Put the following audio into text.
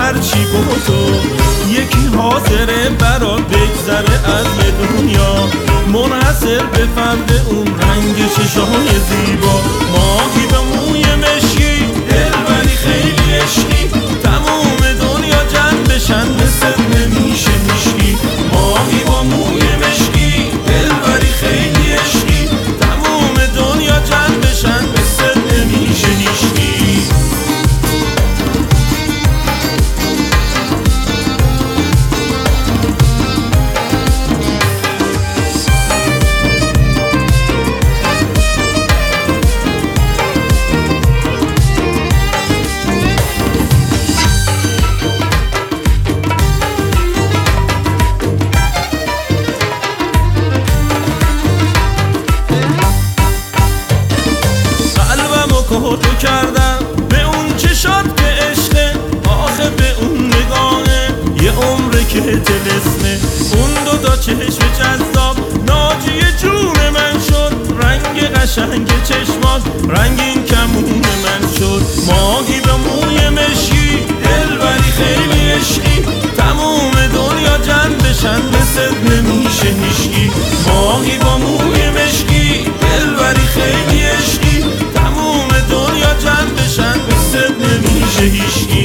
هرچی با تو یکی حاضره برات بگذره از یه دنیا، منحصر به فرد اون رنگ چشای زیبا. ماهی به موی مشکی دلبری خیلی عشقی، تموم دنیا جمع بشن مثل نمیشه هیشکی. ماهی با موی مشکی دلبری خیلی عشقی، تموم دنیا جمع بشن مثل نمیشه هیشکی. تو کردم به اون چشات که عشقه، آخه به اون نگاهه یه عمره که طلسمه. اون دوتا چشم جذاب ناجی جون من شد، رنگ قشنگ چشمات رنگین کمون من شد. ماهی به موی مشکی دلبری خیلی عشقی، تموم دنیا جمع بشن مثل نمیشه هیشکی. ماهی با موی مشکی دلبری خیلی عشقی، تموم دنیا جمع بشن مثل نمیشه هیشکی.